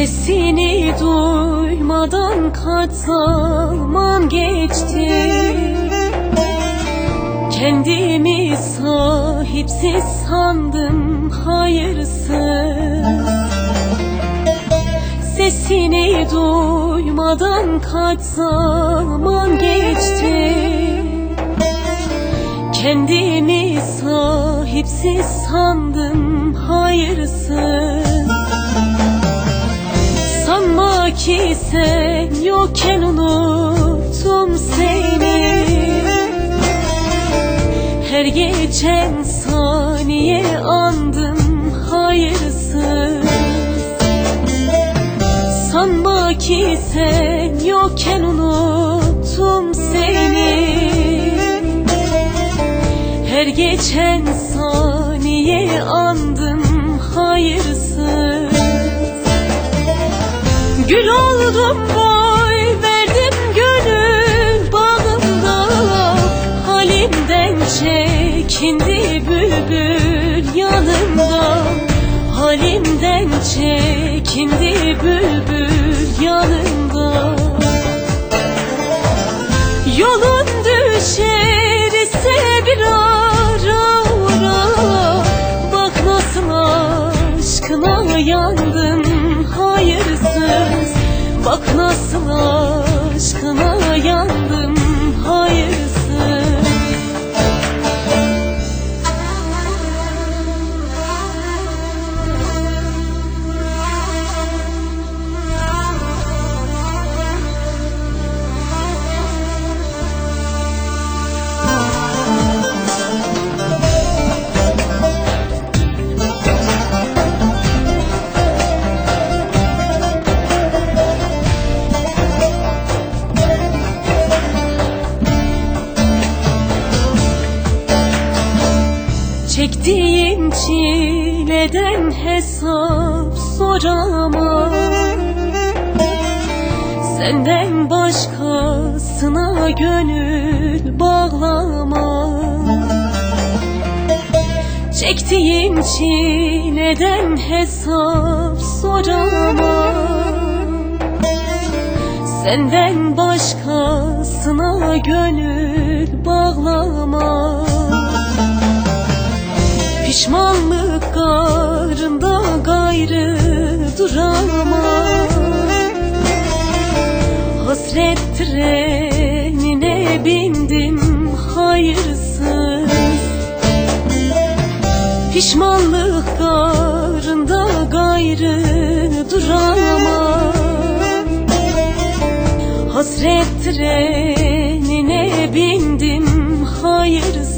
Sesini duymadan kaç zaman geçti. Kendimi sahipsiz sandım, hayırsız. Sesini duymadan kaç zaman geçti. Kendimi sahipsiz sandım, hayırsız. Sanma ki sen yokken unuttum seni. Her geçen saniye andım, hayırsız. Sanma ki sen yokken unuttum seni. Her geçen saniye andım, hayırsız. Gül oldum, boy verdim gönül bağımda. Halimden çekindi bülbül yanımda. Halimden çekindi bülbül yanımda. Yolun düşer ise bir ara ara. Bak nasıl aşkına yandım, hayırsız. Bak nasıl aşkına yandım, hayırsız. Çektiğim çileden hesap soramam. Senden başkasına gönül bağlamam. Çektiğim çileden hesap soramam. Senden başkasına gönül bağlamam. Pişmanlık garında gayrı duramam. Hasret trenine bindim, hayırsız. Pişmanlık garında gayrı duramam. Hasret trenine bindim, hayırsız.